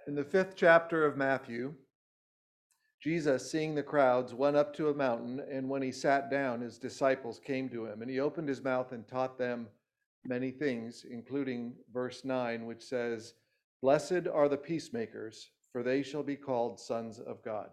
In the 5th chapter of Matthew, Jesus, seeing the crowds, went up to a mountain, and when he sat down, his disciples came to him, and he opened his mouth and taught them many things, including verse 9, which says, "Blessed are the peacemakers, for they shall be called sons of God."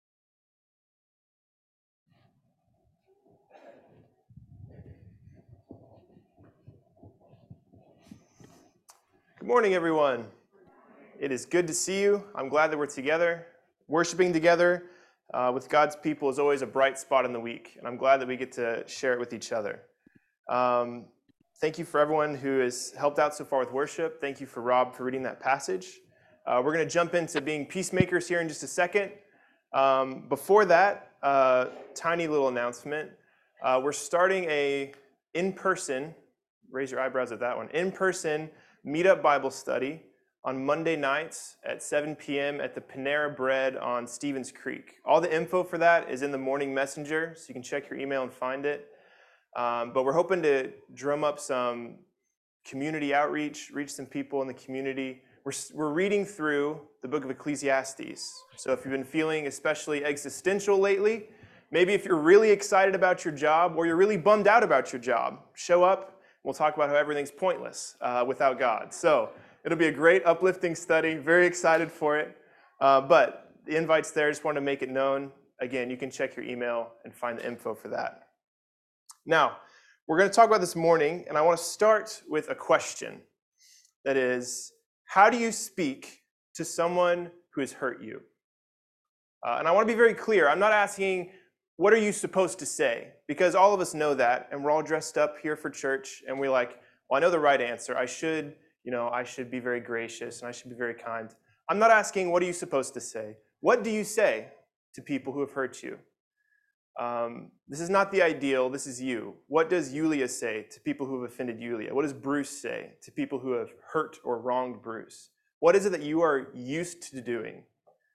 Good morning, everyone. It is good to see you. I'm glad that we're together. Worshiping together with God's people is always a bright spot in the week, and I'm glad that we get to share it with each other. Thank you for everyone who has helped out so far with worship. Thank you for Rob for reading that passage. We're going to jump into being peacemakers here in just a second. Before that, tiny little announcement. We're starting a in-person, raise your eyebrows at that one, in-person Meetup Bible study on Monday nights at 7 p.m. at the Panera Bread on Stevens Creek. All the info for that is in the morning messenger, so you can check your email and find it. But we're hoping to drum up some community outreach, reach some people in the community. We're reading through the book of Ecclesiastes. So if you've been feeling especially existential lately, maybe if you're really excited about your job or you're really bummed out about your job, show up. We'll talk about how everything's pointless without God. So it'll be a great, uplifting study. Very excited for it. But the invite's there. Just wanted to make it known. Again, you can check your email and find the info for that. Now, we're going to talk about this morning, and I want to start with a question. That is, how do you speak to someone who has hurt you? And I want to be very clear. I'm not asking, what are you supposed to say? Because all of us know that, and we're all dressed up here for church, and we're like, well, I know the right answer. I should be very gracious, and I should be very kind. I'm not asking, what are you supposed to say? What do you say to people who have hurt you? This is not the ideal. This is you. What does Yulia say to people who have offended Yulia? What does Bruce say to people who have hurt or wronged Bruce? What is it that you are used to doing?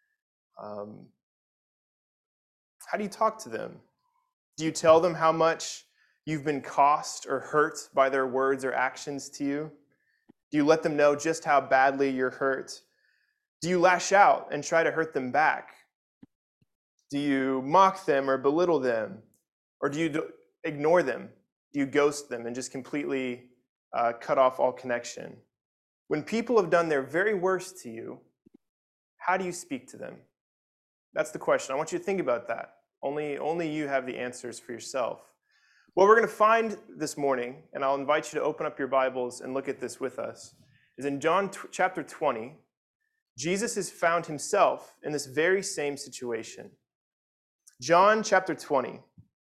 How do you talk to them? Do you tell them how much you've been cost or hurt by their words or actions to you? Do you let them know just how badly you're hurt? Do you lash out and try to hurt them back? Do you mock them or belittle them? Or do you ignore them? Do you ghost them and just completely cut off all connection? When people have done their very worst to you, how do you speak to them? That's the question. I want you to think about that. Only you have the answers for yourself. What we're going to find this morning, and I'll invite you to open up your Bibles and look at this with us, is in John chapter 20, Jesus has found himself in this very same situation. John chapter 20.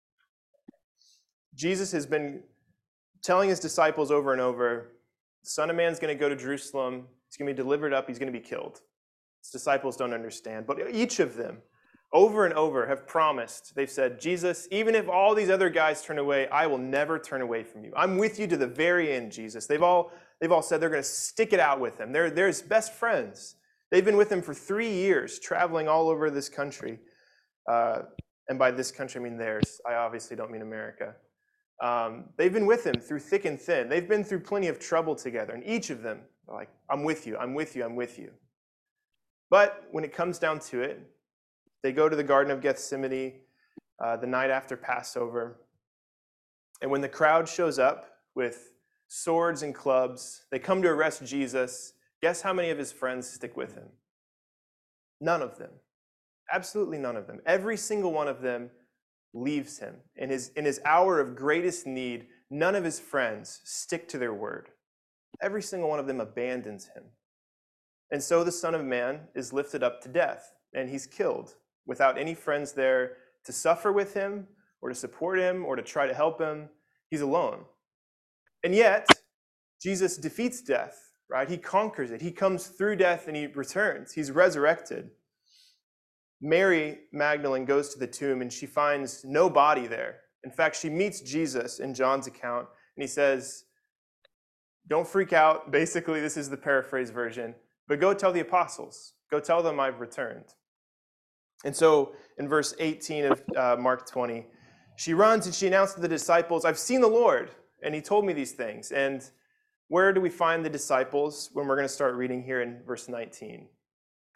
Jesus has been telling his disciples over and over, the Son of Man's going to go to Jerusalem, he's going to be delivered up, he's going to be killed. His disciples don't understand, but each of them, over and over, have promised. They've said, Jesus, even if all these other guys turn away, I will never turn away from you. I'm with you to the very end, Jesus. They've all said they're going to stick it out with him. They're his best friends. They've been with him for 3 years, traveling all over this country. And by this country, I mean theirs. I obviously don't mean America. They've been with him through thick and thin. They've been through plenty of trouble together. And each of them are like, I'm with you, I'm with you, I'm with you. But when it comes down to it, they go to the Garden of Gethsemane the night after Passover. And when the crowd shows up with swords and clubs, they come to arrest Jesus. Guess how many of his friends stick with him? None of them. Absolutely none of them. Every single one of them leaves him. In his hour of greatest need, none of his friends stick to their word. Every single one of them abandons him. And so the Son of Man is lifted up to death, and he's killed without any friends there to suffer with him or to support him or to try to help him. He's alone. And yet, Jesus defeats death, right? He conquers it. He comes through death and he returns. He's resurrected. Mary Magdalene goes to the tomb and she finds no body there. In fact, she meets Jesus in John's account and he says, don't freak out. Basically, this is the paraphrase version, but go tell the apostles. Go tell them I've returned. And so in verse 18 of Mark 20, she runs and she announced to the disciples, I've seen the Lord, and he told me these things. And where do we find the disciples when we're going to start reading here in verse 19?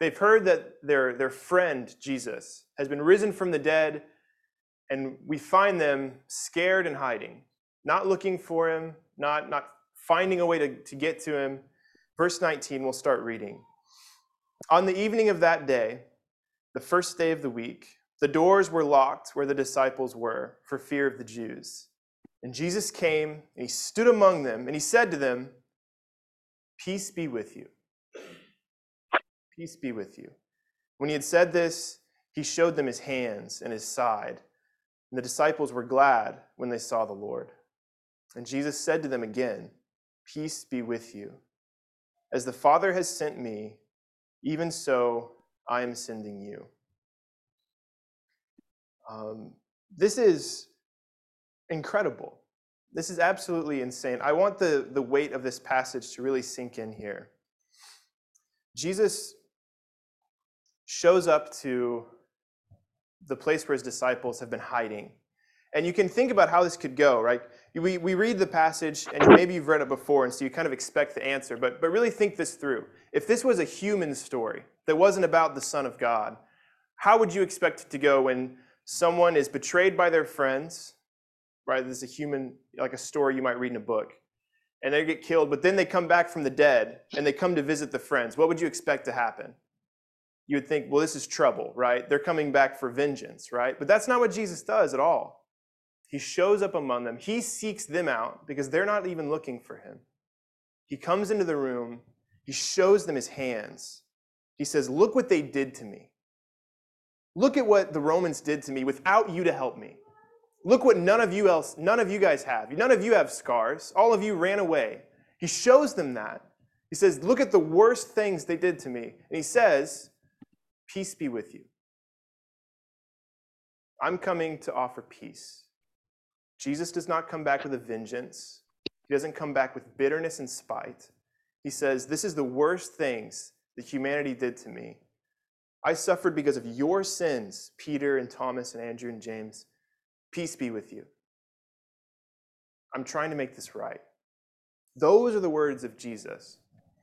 They've heard that their friend, Jesus, has been risen from the dead, and we find them scared and hiding, not looking for him, not finding a way to get to him. Verse 19, we'll start reading. On the evening of that day, the first day of the week, the doors were locked where the disciples were for fear of the Jews. And Jesus came, and he stood among them, and he said to them, "Peace be with you. Peace be with you." When he had said this, he showed them his hands and his side. And the disciples were glad when they saw the Lord. And Jesus said to them again, "Peace be with you. As the Father has sent me, even so I am sending you." This is incredible. This is absolutely insane. I want the weight of this passage to really sink in here. Jesus shows up to the place where his disciples have been hiding. And you can think about how this could go, right? We read the passage, and maybe you've read it before, and so you kind of expect the answer. But really think this through. If this was a human story that wasn't about the Son of God, how would you expect it to go when someone is betrayed by their friends, right? This is a human, like a story you might read in a book. And they get killed, but then they come back from the dead, and they come to visit the friends. What would you expect to happen? You would think, well, this is trouble, right? They're coming back for vengeance, right? But that's not what Jesus does at all. He shows up among them. He seeks them out because they're not even looking for him. He comes into the room. He shows them his hands. He says, "Look what they did to me. Look at what the Romans did to me without you to help me. Look what none of you guys have. None of you have scars. All of you ran away." He shows them that. He says, "Look at the worst things they did to me." And he says, "Peace be with you. I'm coming to offer peace." Jesus does not come back with a vengeance. He doesn't come back with bitterness and spite. He says, "This is the worst things that humanity did to me. I suffered because of your sins, Peter and Thomas and Andrew and James. Peace be with you. I'm trying to make this right." Those are the words of Jesus.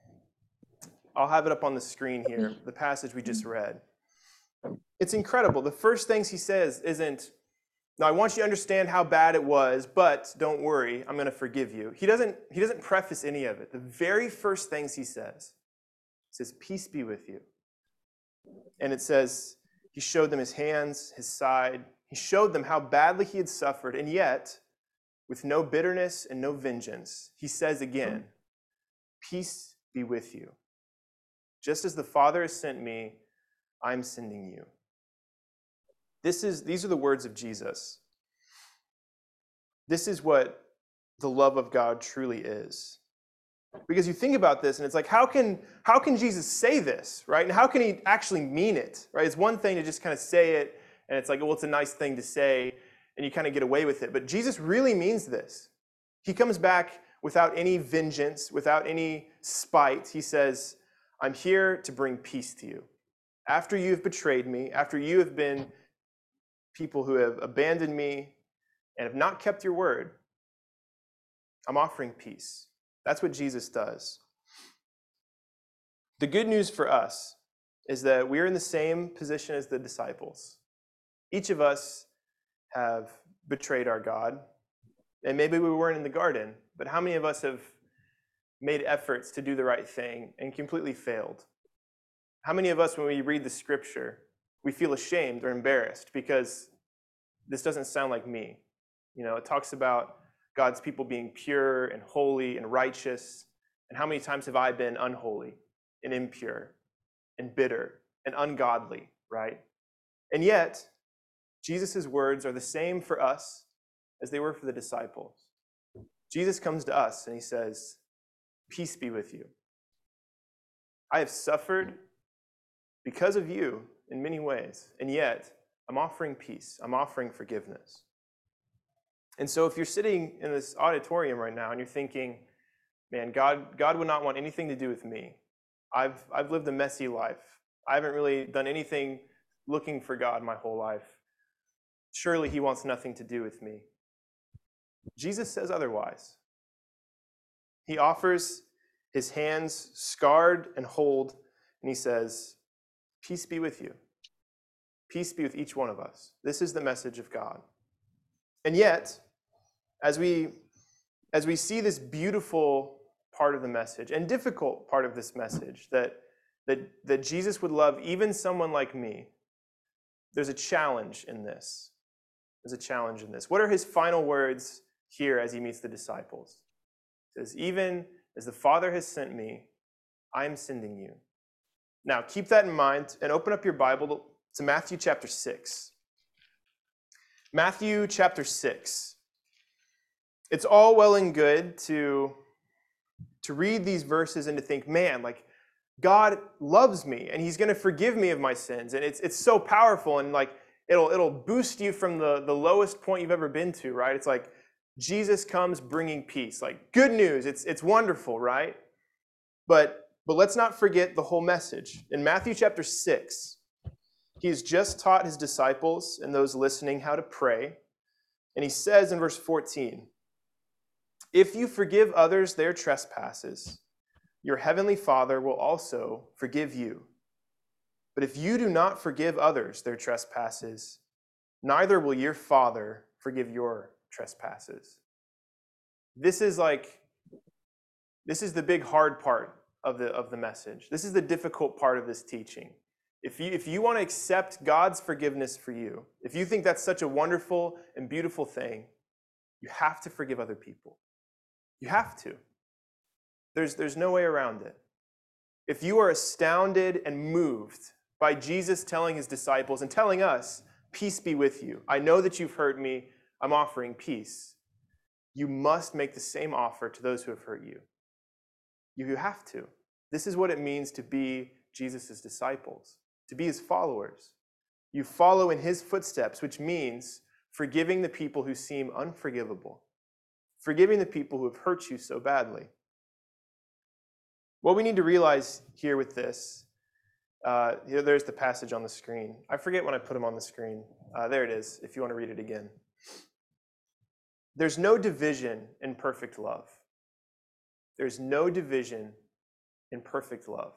I'll have it up on the screen here, the passage we just read. It's incredible. The first things he says isn't, "Now I want you to understand how bad it was, but don't worry, I'm going to forgive you." He doesn't preface any of it. The very first things he says, "Peace be with you." And it says, he showed them his hands, his side. He showed them how badly he had suffered, and yet, with no bitterness and no vengeance, he says again, "Peace be with you. Just as the Father has sent me, I'm sending you." These are the words of Jesus. This is what the love of God truly is. Because you think about this, and it's like, how can Jesus say this, right? And how can he actually mean it, right? It's one thing to just kind of say it, and it's like, well, it's a nice thing to say, and you kind of get away with it. But Jesus really means this. He comes back without any vengeance, without any spite. He says, "I'm here to bring peace to you. After you have betrayed me, after you have been people who have abandoned me and have not kept your word, I'm offering peace." That's what Jesus does. The good news for us is that we're in the same position as the disciples. Each of us have betrayed our God. And maybe we weren't in the garden, but how many of us have made efforts to do the right thing and completely failed? How many of us, when we read the scripture, we feel ashamed or embarrassed because this doesn't sound like me? You know, it talks about God's people being pure and holy and righteous. And how many times have I been unholy and impure and bitter and ungodly, right? And yet, Jesus' words are the same for us as they were for the disciples. Jesus comes to us and he says, "Peace be with you. I have suffered because of you in many ways, and yet I'm offering peace. I'm offering forgiveness." And so if you're sitting in this auditorium right now and you're thinking, "Man, God would not want anything to do with me. I've lived a messy life. I haven't really done anything looking for God my whole life. Surely he wants nothing to do with me." Jesus says otherwise. He offers his hands scarred and hold, and he says, Peace be with you. Peace be with each one of us. This is the message of God. And yet, as we see this beautiful part of the message and difficult part of this message, that Jesus would love even someone like me, there's a challenge in this. There's a challenge in this. What are his final words here as he meets the disciples? He says, even as the Father has sent me, I am sending you. Now, keep that in mind and open up your Bible to Matthew chapter 6. Matthew chapter 6. It's all well and good to read these verses and to think, man, like, God loves me and he's going to forgive me of my sins. And it's so powerful, and like it'll boost you from the lowest point you've ever been to, right? It's like Jesus comes bringing peace. Like, good news. It's wonderful, right? But let's not forget the whole message. In Matthew chapter 6, he's just taught his disciples and those listening how to pray. And he says in verse 14, if you forgive others their trespasses, your heavenly Father will also forgive you. But if you do not forgive others their trespasses, neither will your Father forgive your trespasses. This is the big hard part of the message. This is the difficult part of this teaching. If you want to accept God's forgiveness for you, if you think that's such a wonderful and beautiful thing, you have to forgive other people. You have to. There's no way around it. If you are astounded and moved by Jesus telling his disciples and telling us, peace be with you. I know that you've hurt me. I'm offering peace. You must make the same offer to those who have hurt you. You have to. This is what it means to be Jesus' disciples, to be his followers. You follow in his footsteps, which means forgiving the people who seem unforgivable, forgiving the people who have hurt you so badly. What we need to realize here with this, there's the passage on the screen. I forget when I put them on the screen. There it is, if you want to read it again. There's no division in perfect love. There's no division in perfect love.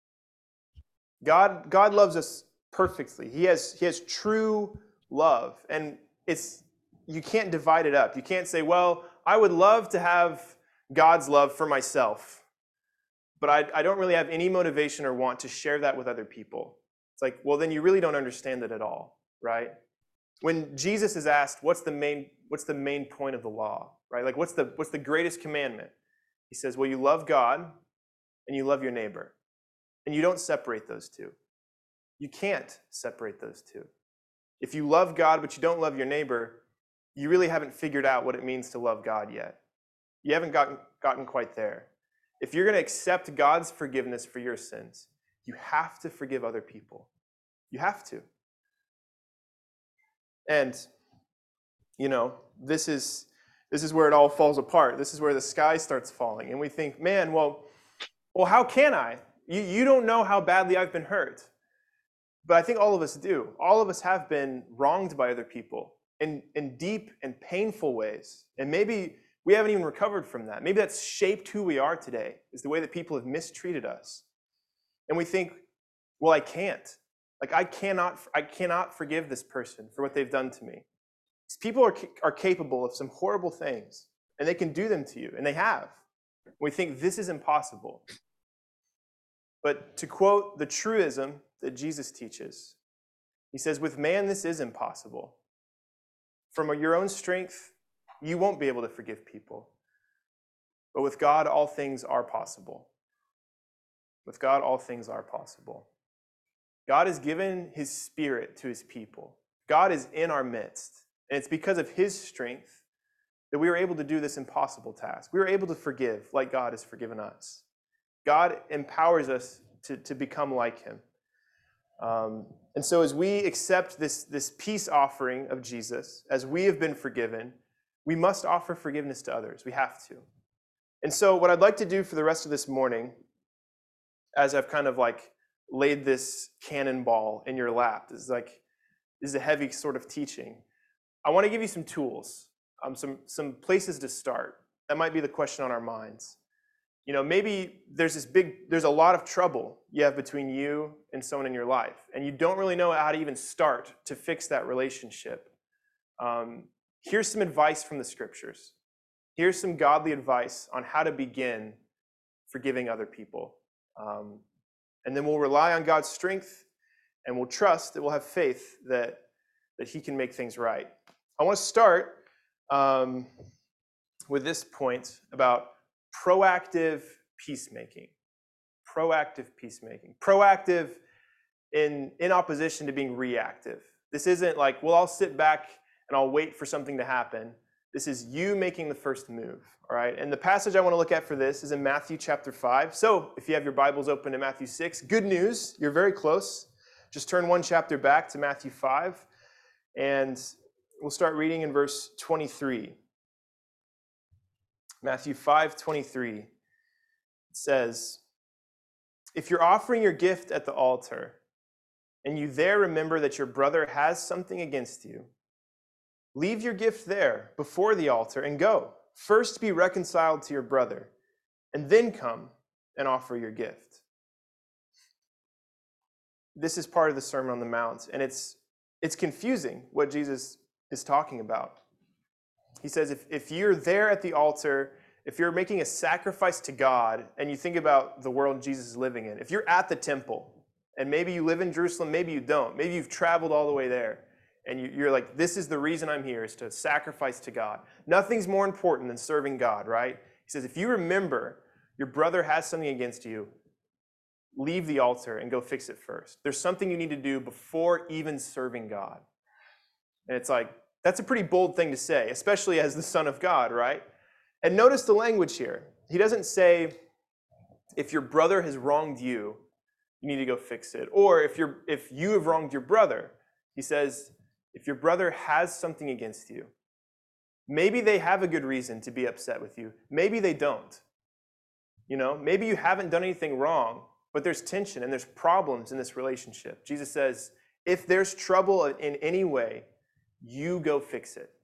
God loves us perfectly. He has true love, and you can't divide it up. You can't say, well, I would love to have God's love for myself, but I don't really have any motivation or want to share that with other people. It's like, well, then you really don't understand it at all, right? When Jesus is asked, what's the main point of the law, right? Like, what's the greatest commandment? He says, well, you love God and you love your neighbor. And you don't separate those two. You can't separate those two. If you love God but you don't love your neighbor, you really haven't figured out what it means to love God yet. You haven't gotten quite there. If you're going to accept God's forgiveness for your sins, you have to forgive other people. You have to. And, this is where it all falls apart. This is where the sky starts falling. And we think, man, well, how can I? You don't know how badly I've been hurt. But I think all of us do. All of us have been wronged by other people in deep and painful ways. And maybe we haven't even recovered from that. Maybe that's shaped who we are today, is the way that people have mistreated us. And we think, well, I can't. Like, I cannot forgive this person for what they've done to me. These people are capable of some horrible things, and they can do them to you, and they have. We think this is impossible. But to quote the truism that Jesus teaches, he says, with man, this is impossible. From your own strength, you won't be able to forgive people. But with God, all things are possible. With God, all things are possible. God has given his Spirit to his people. God is in our midst. And it's because of his strength that we are able to do this impossible task. We are able to forgive like God has forgiven us. God empowers us to become like him. And so as we accept this peace offering of Jesus, as we have been forgiven, we must offer forgiveness to others. We have to. And so what I'd like to do for the rest of this morning, as I've kind of like laid this cannonball in your lap, this is a heavy sort of teaching. I want to give you some tools, some places to start. That might be the question on our minds. Maybe there's a lot of trouble you have between you and someone in your life, and you don't really know how to even start to fix that relationship. Here's some advice from the scriptures. Here's some godly advice on how to begin forgiving other people. And then we'll rely on God's strength, and we'll trust that we'll have faith that he can make things right. I want to start with this point about proactive peacemaking. Proactive peacemaking. Proactive in opposition to being reactive. This isn't like, well, I'll sit back and I'll wait for something to happen. This is you making the first move, all right? And the passage I want to look at for this is in Matthew chapter 5. So if you have your Bibles open to Matthew 6, good news, you're very close. Just turn one chapter back to Matthew 5, and we'll start reading in verse 23. Matthew 5:23 says, "If you're offering your gift at the altar, and you there remember that your brother has something against you, leave your gift there before the altar and go. First be reconciled to your brother, and then come and offer your gift." This is part of the Sermon on the Mount, and it's confusing what Jesus is talking about. He says, if you're there at the altar, if you're making a sacrifice to God, and you think about the world Jesus is living in, if you're at the temple, and maybe you live in Jerusalem, maybe you don't, maybe you've traveled all the way there, and you're like, this is the reason I'm here, is to sacrifice to God. Nothing's more important than serving God, right? He says, if you remember your brother has something against you, leave the altar and go fix it first. There's something you need to do before even serving God. And it's like, that's a pretty bold thing to say, especially as the Son of God, right? And notice the language here. He doesn't say, if your brother has wronged you, you need to go fix it. Or if you have wronged your brother, he says, if your brother has something against you, maybe they have a good reason to be upset with you. Maybe they don't. Maybe you haven't done anything wrong, but there's tension and there's problems in this relationship. Jesus says, if there's trouble in any way, you go fix it.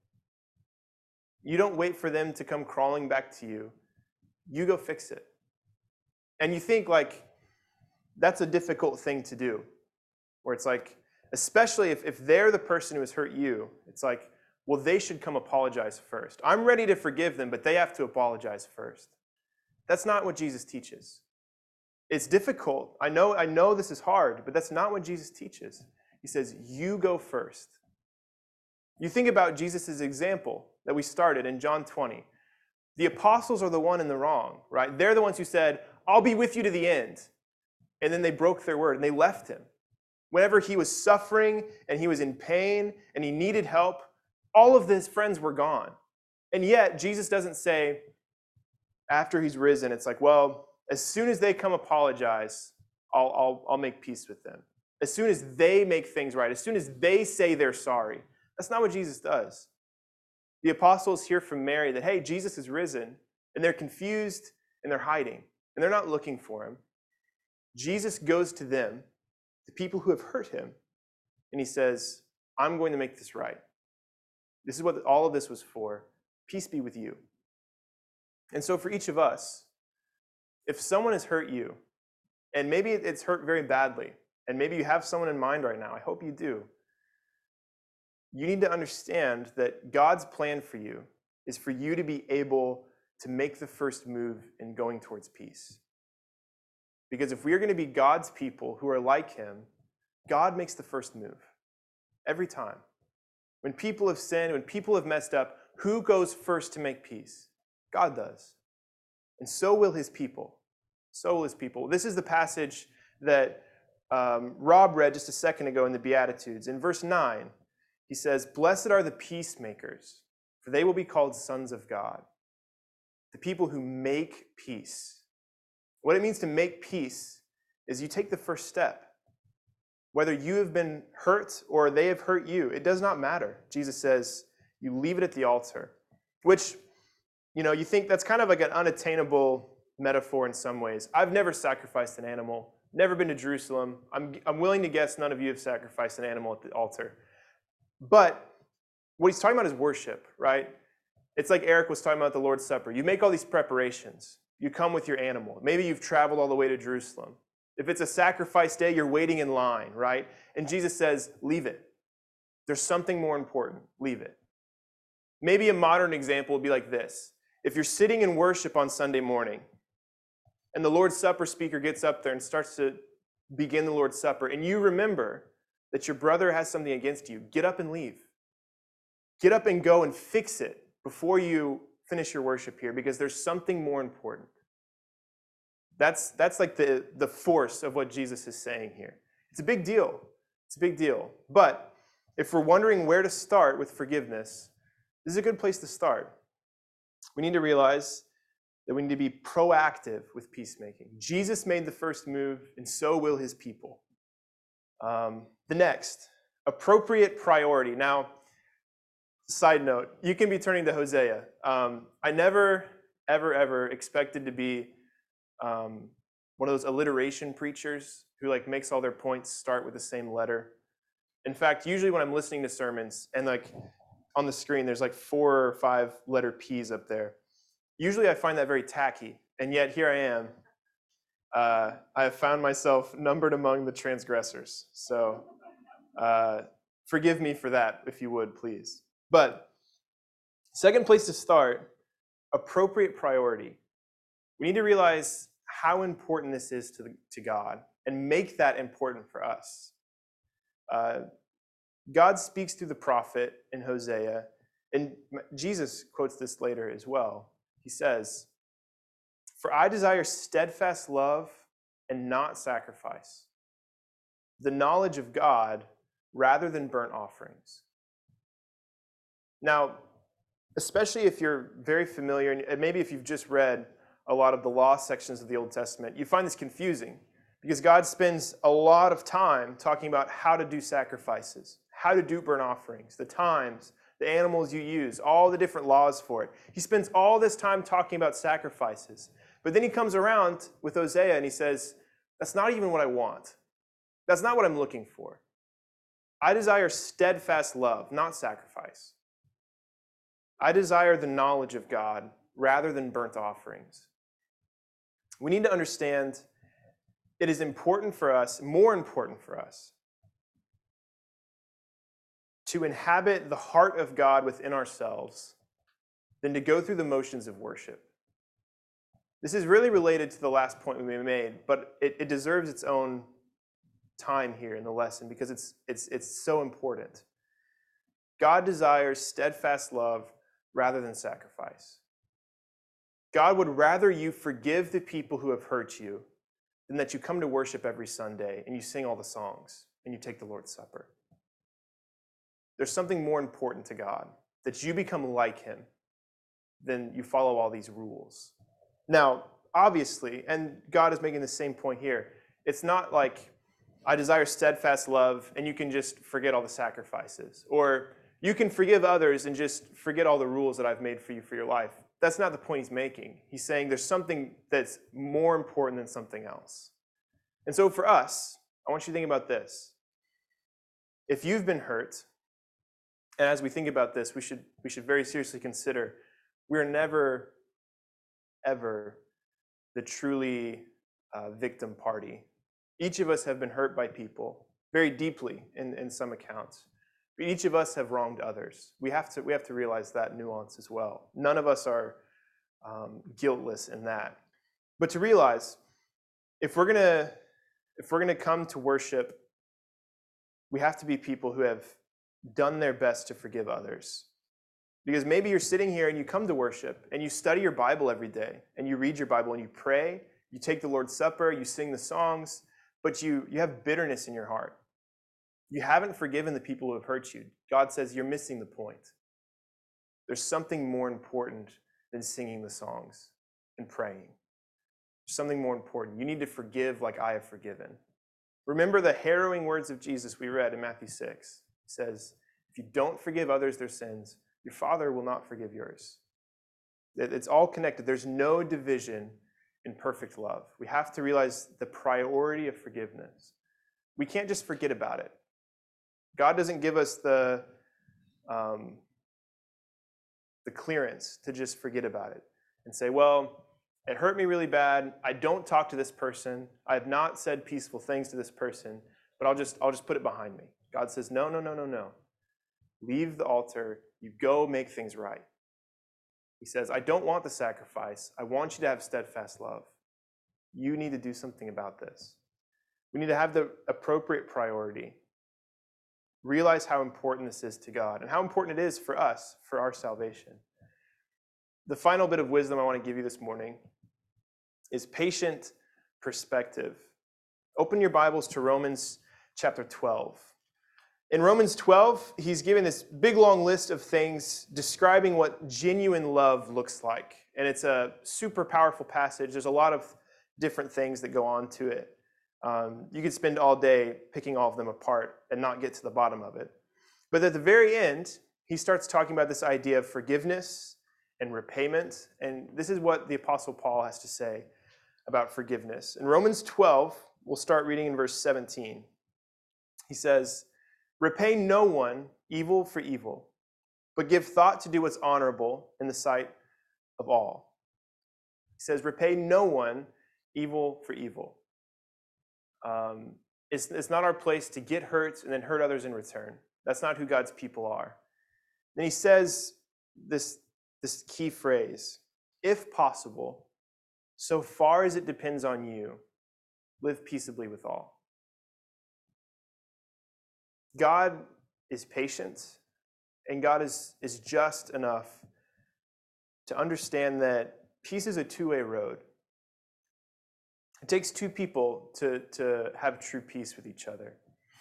You don't wait for them to come crawling back to you. You go fix it. And you think like, that's a difficult thing to do. Where it's like, especially if they're the person who has hurt you, it's like, well, they should come apologize first. I'm ready to forgive them, but they have to apologize first. That's not what Jesus teaches. It's difficult. I know this is hard, but that's not what Jesus teaches. He says, you go first. You think about Jesus' example that we started in John 20. The apostles are the one in the wrong, right? They're the ones who said, I'll be with you to the end. And then they broke their word and they left him. Whenever he was suffering and he was in pain and he needed help, all of his friends were gone. And yet, Jesus doesn't say, after he's risen, it's like, well, as soon as they come apologize, I'll make peace with them. As soon as they make things right, as soon as they say they're sorry. That's not what Jesus does. The apostles hear from Mary that, hey, Jesus is risen, and they're confused and they're hiding, and they're not looking for him. Jesus goes to them, the people who have hurt him, and he says, I'm going to make this right. This is what all of this was for. Peace be with you. And so for each of us, if someone has hurt you, and maybe it's hurt very badly, and maybe you have someone in mind right now, I hope you do, you need to understand that God's plan for you is for you to be able to make the first move in going towards peace. Because if we are going to be God's people who are like him, God makes the first move. Every time. When people have sinned, when people have messed up, who goes first to make peace? God does. And so will his people. So will his people. This is the passage that Rob read just a second ago in the Beatitudes. In verse 9, he says, blessed are the peacemakers, for they will be called sons of God. The people who make peace. What it means to make peace is you take the first step. Whether you have been hurt or they have hurt you, it does not matter. Jesus says, you leave it at the altar. Which, you think that's kind of like an unattainable metaphor in some ways. I've never sacrificed an animal, never been to Jerusalem. I'm willing to guess none of you have sacrificed an animal at the altar. But what he's talking about is worship, right? It's like Eric was talking about the Lord's Supper. You make all these preparations. you come with your animal. Maybe you've traveled all the way to Jerusalem. If it's a sacrifice day, you're waiting in line, right? And Jesus says, leave it. There's something more important. Leave it. Maybe a modern example would be like this. If you're sitting in worship on Sunday morning, and the Lord's Supper speaker gets up there and starts to begin the Lord's Supper, and you remember that your brother has something against you, get up and leave. Get up and go and fix it before you finish your worship here, because there's something more important. That's like the force of what Jesus is saying here. It's a big deal. It's a big deal. But if we're wondering where to start with forgiveness, this is a good place to start. We need to realize that we need to be proactive with peacemaking. Jesus made the first move, and so will his people. The next, appropriate priority. Now, side note, you can be turning to Hosea. I never, ever expected to be one of those alliteration preachers who makes all their points start with the same letter. In fact, usually when I'm listening to sermons and on the screen, there's 4 or 5 letter P's up there. Usually I find that very tacky, and yet here I am. I have found myself numbered among the transgressors. So forgive me for that, if you would, please. But second place to start, appropriate priority. We need to realize how important this is to God and make that important for us. God speaks through the prophet in Hosea, and Jesus quotes this later as well. He says, "For I desire steadfast love and not sacrifice, the knowledge of God rather than burnt offerings." Now, especially if you're very familiar, and maybe if you've just read a lot of the law sections of the Old Testament, you find this confusing because God spends a lot of time talking about how to do sacrifices, how to do burnt offerings, the times, the animals you use, all the different laws for it. He spends all this time talking about sacrifices. But then he comes around with Hosea and he says, that's not even what I want. That's not what I'm looking for. I desire steadfast love, not sacrifice. I desire the knowledge of God rather than burnt offerings. We need to understand it is important for us, more important for us, to inhabit the heart of God within ourselves than to go through the motions of worship. This is really related to the last point we made, but it deserves its own time here in the lesson because it's so important. God desires steadfast love rather than sacrifice. God would rather you forgive the people who have hurt you than that you come to worship every Sunday and you sing all the songs and you take the Lord's Supper. There's something more important to God, that you become like him than you follow all these rules. Now, obviously, and God is making the same point here, it's not like I desire steadfast love and you can just forget all the sacrifices, or you can forgive others and just forget all the rules that I've made for you for your life. That's not the point he's making. He's saying there's something that's more important than something else. And so for us, I want you to think about this. If you've been hurt, and as we think about this, we should very seriously consider we're never, ever the truly victim party. Each of us have been hurt by people very deeply in some accounts. But each of us have wronged others. We have to realize that nuance as well. None of us are guiltless in that. But to realize, if we're gonna come to worship, we have to be people who have done their best to forgive others. Because maybe you're sitting here and you come to worship and you study your Bible every day and you read your Bible and you pray, you take the Lord's Supper, you sing the songs, but you have bitterness in your heart. You haven't forgiven the people who have hurt you. God says you're missing the point. There's something more important than singing the songs and praying. There's something more important. You need to forgive like I have forgiven. Remember the harrowing words of Jesus we read in Matthew 6. He says, if you don't forgive others their sins, your Father will not forgive yours. It's all connected. There's no division in perfect love. We have to realize the priority of forgiveness. We can't just forget about it. God doesn't give us the clearance to just forget about it and say, well, It hurt me really bad. I don't talk to this person. I have not said peaceful things to this person, but I'll just put it behind me. God says, no, no, no, no, no. Leave the altar. You go make things right. He says, I don't want the sacrifice. I want you to have steadfast love. You need to do something about this. We need to have the appropriate priority. Realize how important this is to God and how important it is for us, for our salvation. The final bit of wisdom I want to give you this morning is patient perspective. Open your Bibles to Romans chapter 12. In Romans 12, he's given this big long list of things describing what genuine love looks like. And it's a super powerful passage. There's a lot of different things that go on to it. You could spend all day picking all of them apart and not get to the bottom of it. But at the very end, he starts talking about this idea of forgiveness and repayment. And this is what the Apostle Paul has to say about forgiveness. In Romans 12, we'll start reading in verse 17. He says, repay no one evil for evil, but give thought to do what's honorable in the sight of all. He says, repay no one evil for evil. It's not our place to get hurt and then hurt others in return. That's not who God's people are. Then he says this key phrase, if possible, so far as it depends on you, live peaceably with all. God is patient, and God is just enough to understand that peace is a two-way road. It takes two people to have true peace with each other.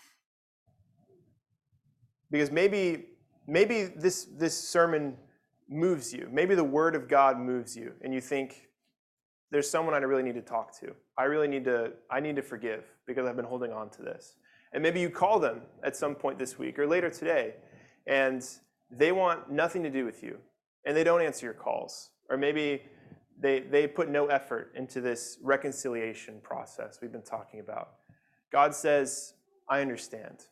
Because maybe this sermon moves you. Maybe the word of God moves you, and you think, there's someone I really need to talk to. I need to forgive because I've been holding on to this. And maybe you call them at some point this week or later today, and they want nothing to do with you, and they don't answer your calls. Or maybe they put no effort into this reconciliation process we've been talking about. God says, I understand.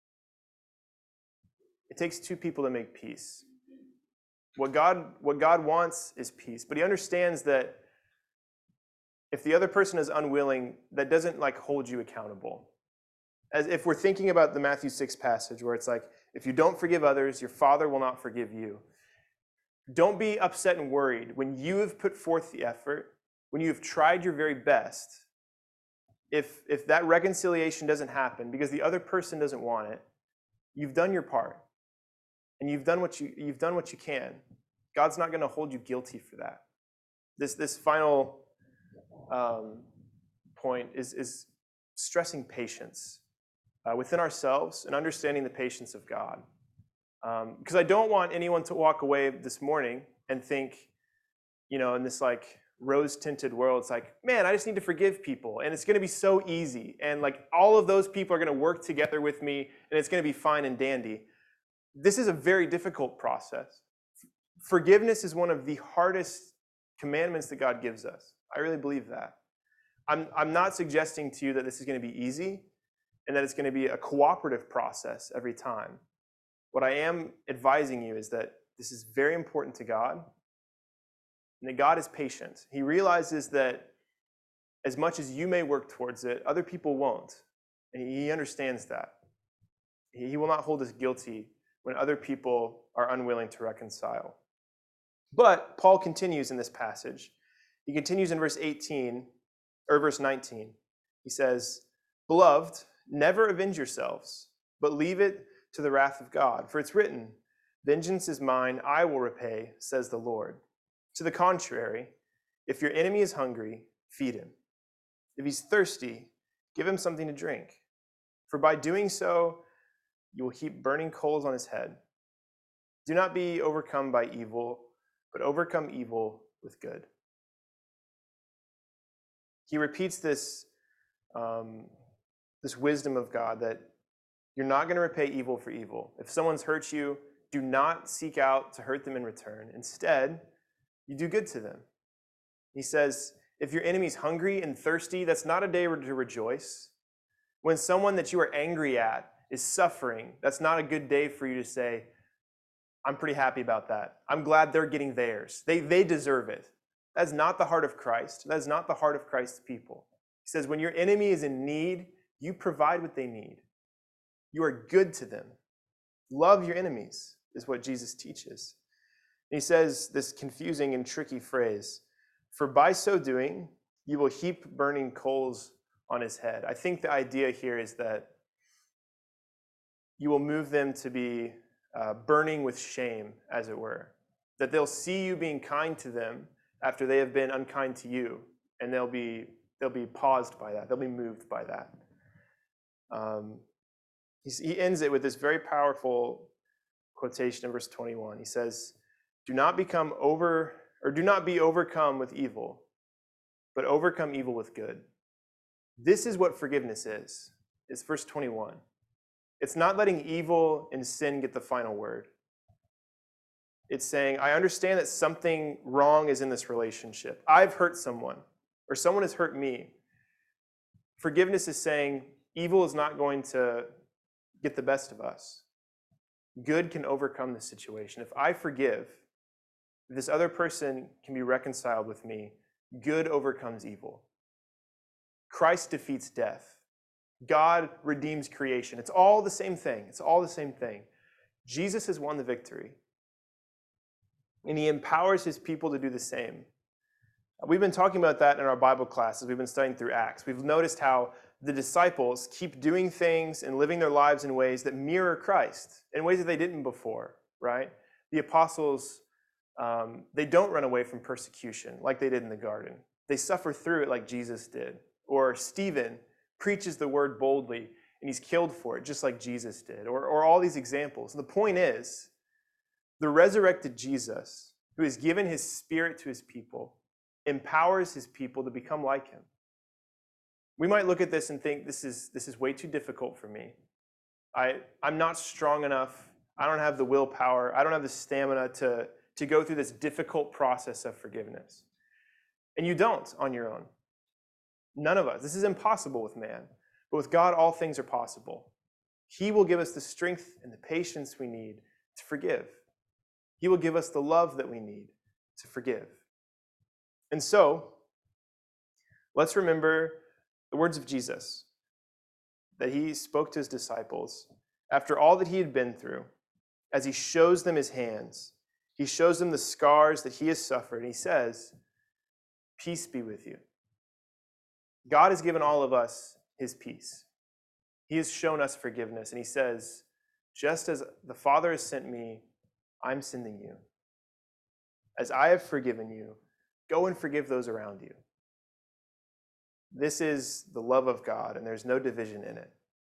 It takes two people to make peace. What God wants is peace, but he understands that if the other person is unwilling, that doesn't hold you accountable. As if we're thinking about the Matthew 6 passage where it's like, if you don't forgive others, your Father will not forgive you. Don't be upset and worried when you have put forth the effort, when you have tried your very best. If that reconciliation doesn't happen because the other person doesn't want it, you've done your part. And you've done what you can. God's not going to hold you guilty for that. This final point is stressing patience within ourselves and understanding the patience of God. Because I don't want anyone to walk away this morning and think, in this rose-tinted world, it's like, man, I just need to forgive people, and it's going to be so easy, and all of those people are going to work together with me, and it's going to be fine and dandy. This is a very difficult process. Forgiveness is one of the hardest commandments that God gives us. I really believe that. I'm not suggesting to you that this is going to be easy and that it's going to be a cooperative process every time. What I am advising you is that this is very important to God and that God is patient. He realizes that as much as you may work towards it, other people won't. And he understands that. He will not hold us guilty when other people are unwilling to reconcile. But Paul continues in this passage. He continues in verse 19. He says, beloved, never avenge yourselves, but leave it to the wrath of God. For it's written, vengeance is mine, I will repay, says the Lord. To the contrary, if your enemy is hungry, feed him. If he's thirsty, give him something to drink. For by doing so, you will heap burning coals on his head. Do not be overcome by evil, but overcome evil with good. He repeats this wisdom of God that you're not going to repay evil for evil. If someone's hurt you, do not seek out to hurt them in return. Instead, you do good to them. He says, if your enemy's hungry and thirsty, that's not a day to rejoice. When someone that you are angry at is suffering, that's not a good day for you to say, I'm pretty happy about that. I'm glad they're getting theirs. They deserve it. That's not the heart of Christ. That is not the heart of Christ's people. He says, when your enemy is in need, you provide what they need. You are good to them. Love your enemies, is what Jesus teaches. And he says this confusing and tricky phrase, for by so doing, you will heap burning coals on his head. I think the idea here is that you will move them to be burning with shame, as it were. That they'll see you being kind to them after they have been unkind to you, and they'll be paused by that. They'll be moved by that. He ends it with this very powerful quotation in verse 21. He says, do not be overcome with evil, but overcome evil with good. This is what forgiveness is. It's verse 21. It's not letting evil and sin get the final word. It's saying, I understand that something wrong is in this relationship. I've hurt someone, or someone has hurt me. Forgiveness is saying, evil is not going to get the best of us. Good can overcome the situation. If I forgive, if this other person can be reconciled with me, good overcomes evil. Christ defeats death. God redeems creation. It's all the same thing. It's all the same thing. Jesus has won the victory. And he empowers his people to do the same. We've been talking about that in our Bible classes. We've been studying through Acts. We've noticed how the disciples keep doing things and living their lives in ways that mirror Christ, in ways that they didn't before, right? The apostles, they don't run away from persecution like they did in the garden. They suffer through it like Jesus did. Or Stephen preaches the word boldly and he's killed for it just like Jesus did. Or all these examples. And the point is, the resurrected Jesus, who has given his spirit to his people, empowers his people to become like him. We might look at this and think, this is way too difficult for me. I'm not strong enough. I don't have the willpower. I don't have the stamina to go through this difficult process of forgiveness. And you don't on your own. None of us. This is impossible with man. But with God, all things are possible. He will give us the strength and the patience we need to forgive. He will give us the love that we need to forgive. And so, let's remember the words of Jesus that he spoke to his disciples after all that he had been through. As he shows them his hands, he shows them the scars that he has suffered, and he says, peace be with you. God has given all of us his peace. He has shown us forgiveness, and he says, just as the Father has sent me, I'm sending you. As I have forgiven you, go and forgive those around you. This is the love of God, and there's no division in it.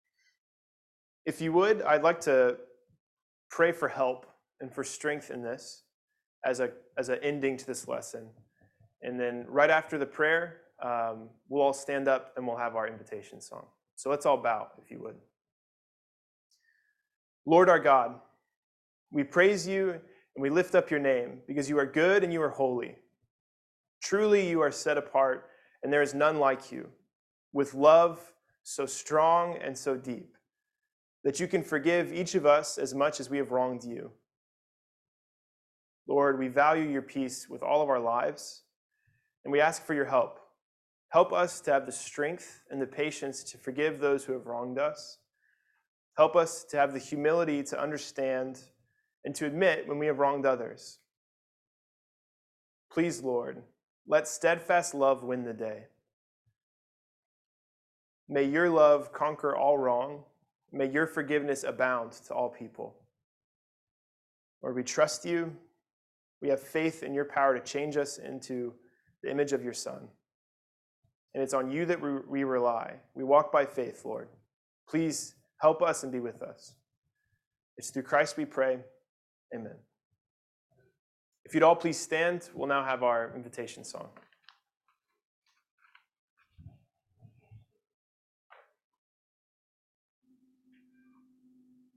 If you would, I'd like to pray for help and for strength in this as an ending to this lesson. And then right after the prayer, we'll all stand up and we'll have our invitation song. So let's all bow, if you would. Lord our God, we praise you and we lift up your name because you are good and you are holy. Truly you are set apart, and there is none like you, with love so strong and so deep, that you can forgive each of us as much as we have wronged you. Lord, we value your peace with all of our lives, and we ask for your help. Help us to have the strength and the patience to forgive those who have wronged us. Help us to have the humility to understand and to admit when we have wronged others. Please, Lord, let steadfast love win the day. May your love conquer all wrong. May your forgiveness abound to all people. Lord, we trust you. We have faith in your power to change us into the image of your Son. And it's on you that we rely. We walk by faith, Lord. Please help us and be with us. It's through Christ we pray. Amen. If you'd all please stand, we'll now have our invitation song.